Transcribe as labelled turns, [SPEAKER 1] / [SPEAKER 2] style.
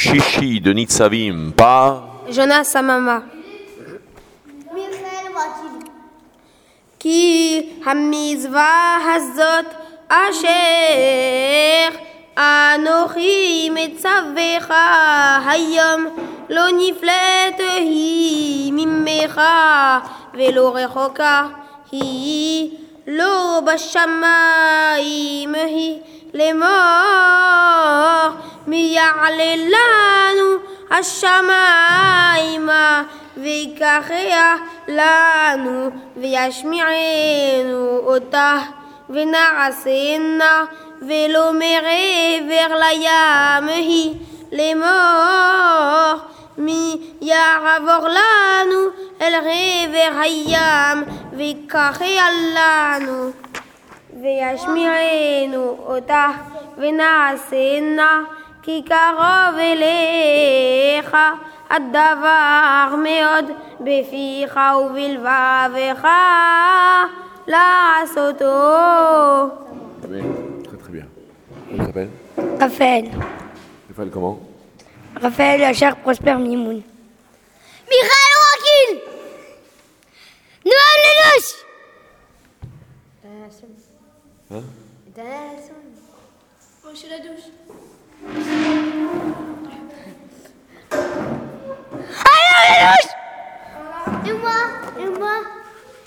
[SPEAKER 1] Shishi de Nitzavim par
[SPEAKER 2] Jonas Samama. כי המצווה הזאת אשר אנוכי מצווך היום לא נפלאת היא ממך ולא רחוקה היא לא בשמיים היא לאמור מי יעלה לנו השמיימה ויקחיה לנו וישמיענו אותה ונעשנה ולא מעבר לים היא לאמור מי יעבור לנו אל עבר הים ויקחיה לנו וישמיענו אותה ונעשנה כי קרוב אליך הדבר מאוד בפיך ובלבבך לעשותו.
[SPEAKER 1] Très très bien. Comment s'appelle
[SPEAKER 3] Raphaël.
[SPEAKER 1] Raphaël comment
[SPEAKER 3] Raphaël Achar Prosper Mimoun.
[SPEAKER 4] Michael Joaquin. Noël Lelouch.
[SPEAKER 1] Hein
[SPEAKER 4] Monsieur la douche. Alors Lelouch. Et moi.